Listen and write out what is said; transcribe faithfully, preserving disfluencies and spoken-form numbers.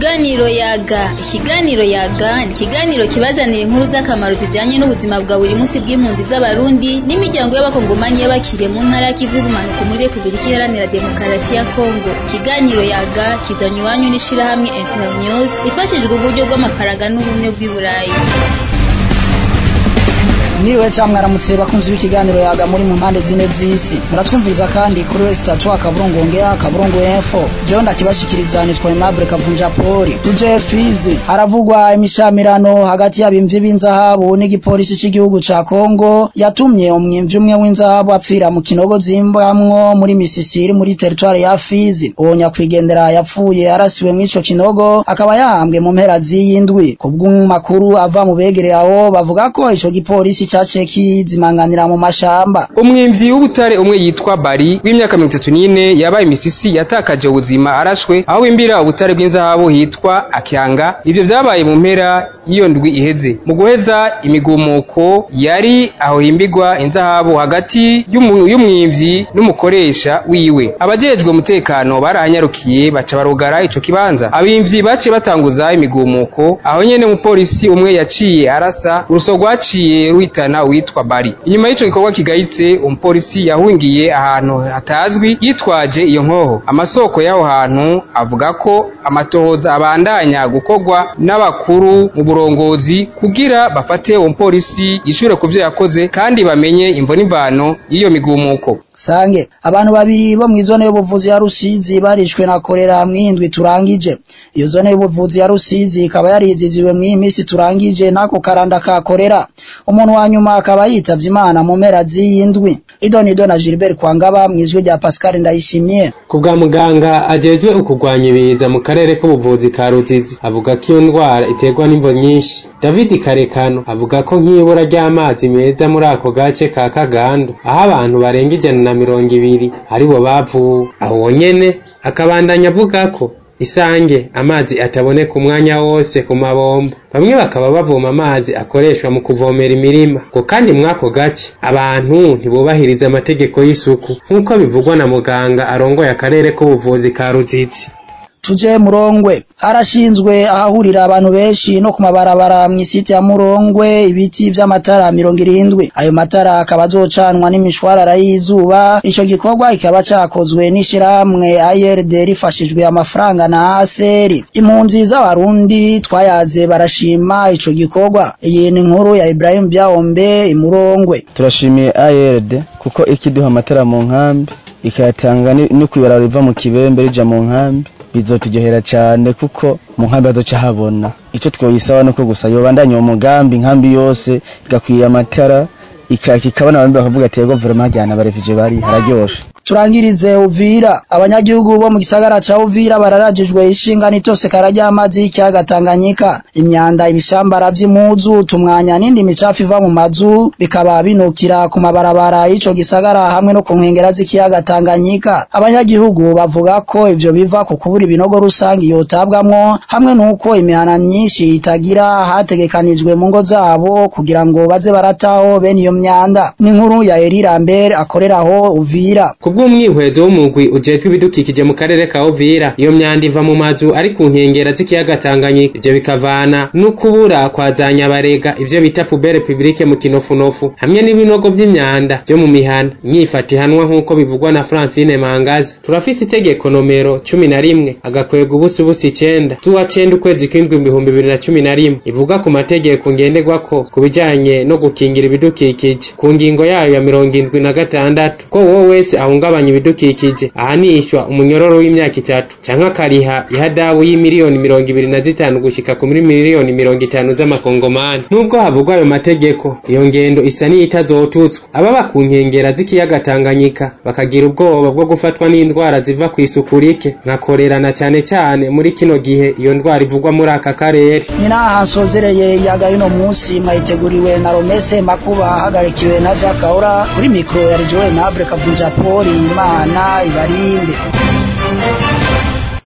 Ikiganiro Yaga. Ikiganiro Yaga ni ikiganiro kibazanira inkuru z'akamaro zijanye n'ubuzima bwa buri munsi bw'impunzi z'Abarundi n'imiryango y'abakongomanyi y'abakiriye mu ntara y'ikivu y'ubumanuko muri Repubulika Iharanira Demokarasi ya Kongo. Ikiganiro Yaga kizanywe iwanyu n'ishirahamwe Internews ifashijwe uburyo bw'amafaranga n'ubumwe bw'i Burayi. Niriwe camwe aramutse bakunzi b'ikiganiro Yaga muri mu mpande zine z'isi. Muratwumviriza kandi kuri West Tatu akaburungu ngea akaburungu info. Jewe ndakibashikiriza nitwa Aimable Kavunja Poli. Tuje Fizi haravugwa imishamirano hagati y'abimvyi b'inzahabu n'igipolisi c'igihugu ca Kongo yatumye umwimvyi umwe w'inzahabu apfira mu kinogo zimbamwo muri Misisiri muri territoire ya Fizi. Uwo nyakwigendera yapfuye arasiwe mw'ico kinogo akaba yahambwe mu mpera z'iyindwi. Kubw'umakuru ava mu begereye aho bavuga ko ico gipolisi cace kizimanganira mu mashamba. Umwimvyi w'ubutare umwe yitwa Bari w'imyaka mirongo itatu n'ine yabaye Misisi yatakaje ubuzima arashwe aho imbira ubutare bw'inzahabu hitwa Akyanga. Ivyo vyabaye mu mpera iyo ndwi iheze. Mu guheza imigumuko yari aho himbigwa inzahabu hagati y'umwimvyi n'umukoresha wiwe. Abajejwe umutekano barahanyarukiye baca barugara ico kibanza. Abimvyi bace batanguza imigumuko aho nyene umupolisi umwe yaciye arasa uruso rwaciye ruhita na witwa Bari. Inyuma y'ico gikorwa kigayitse umupolisi yahungiye ahantu hatazwi yitwaje iyo nkoho. Amasoko y'aho hantu avuga ko amatohoza abandanya gukorwa n'abakuru mu burongozi kugira bafate uwo mupolisi yishure kuvyo yakoze kandi bamenye imvo n'imvano y'iyo migumuko. Sange abantu babiri bo mw'izone y'ubuvuzi ya Rusizi barishwe na kolera mw'indwi turangije. Iyo zone y'ubuvuzi ya Rusizi ikaba yariziziwe mw'imisi turangije nako karanda ka kolera. Umuntu wa nyuma akaba yitavye Imana mu mpera z'iyindwi. Idonido na Gilbert Kwangaba mw'ijwi rya Pascal Ndayishimiye. Kubwa muganga ajejwe ukugwanya ibiza mu karere k'ubuvuzi ka Ruzizi avuga ko iyo ndwara iterwa n'imvo nyinshi. David Karekano avuga ko nk'ibura ry'amazi meza muri ako gace ka Kagando aho abantu barenga ijana na mirongo ibiri aribo bavuwe. Aho nyene akabandanya avuga ko Isange amazi ataboneka umwanya wose ku mabombo. Bamwe bakaba bavoma amazi akoreshwa mu kuvomera imirima. Ko kandi mwako gace abantu ntibubahiriza amategeko y'isuku nk'uko bivugwa na muganga arongoye akarere k'ubuvuzi ka Ruzizi. Tuje Murongwe harashinzwe ahahurira abantu benshi no ku mabarabara mw'isite ya Murongwe ibiti vy'amatara mirongo irindwi. Ayo matara akaba azocanwa n'imishwarara y'izuba. Ico gikorwa ikaba cakozwe n'ishirahamwe A R D rifashijwe amafaranga na A S E R. Impunzi z'Abarundi twayaze barashima ico gikorwa. Iyi ni inkuru ya Ibrahim Byahombe i Murongwe. Turashimiye A R D kuko ikiduha amatara mu nkambi ikayatanga no kwibara riva mu kibembe rija mu nkambi. Bizotugehera cyane kuko mu nkambi azoca habona. Ico twoyisaba nuko gusa yobandanya mu mugambi nkambi yose igakwira amatara ikakikabana abambi bakavuga ati yego vraiment hajyana barefije bari hararyoshe. Turangirize Uvira. Abanyagihugu bo mu gisagara ca Uvira bararajijwe ishinga nitose karajya amazi y'icyaga Tanganyika. Imyanda ibishambara vy'impuzu tumwanya n'indi micafu iva mu mazu bikaba binukira ku mabarabara y'ico gisagara hamwe no ku nkengera z'ikiyaga Tanganyika. Abanyagihugu bavuga ko ivyo biva ku kubura ibinogo rusangi yotabwamwo hamwe nuko imihana myinshi itagira hategekanijwe mu ngo zabo kugira ngo baze barataho bene iyo myanda. Ni inkuru ya Eri Lambert akoreraho Uvira. Kubw'umwihwezo w'umugwi ujejwe ibidukikije mu karere ka Uvira iyo myanda iva mu mazu ari ku nkengera z'ikiyaga Tanganyika. Ivyo bikavana no kubura kwazanya barega ivyo bita poubelle publique mu kinofunofu hamwe n'ibinogo vy'imyanda byo mu mihana. Nyifati hanwa nk'uko bivugwa na Francine Mangazi. Turafise itegeko nomero cumi na rimwe agakwega ubusi ubusi icenda tuwa cenda ukwezi kw'indwi mu bihumbi bibiri na cumi na rimwe ivuga ku mategeko ngenderwako ku bijanye no gukingira ibidukikije. Ku ngingo yayo ya mirongo indwi na gatandatu ko wowe wese ahungabanya ibidukikije ahanishwa umunyororo w'imyaka itatu canke akariha ihadabu y'imiliyoni mirongo ibiri na zitanu gushika ku miliyoni mirongo itanu z'amakongomani. Nubwo havugwa ayo mategeko iyo ngendo isa n'itazotutswa. Ababa ku nkengera z'ikiyaga Tanganyika bakagira ubwoba bwo gufatwa n'indwara ziva ku isuku rike nka kolera na cane cane muri kino gihe iyo ndwara ivugwa muri aka karere. Nina hasozereye Yaga yuno munsi mwayiteguriwe na Romese Makuba hagarikiwe na Jacques Kaura kuri mikro ya Joe Aimable Kavunja Poli. Imana ibarinde.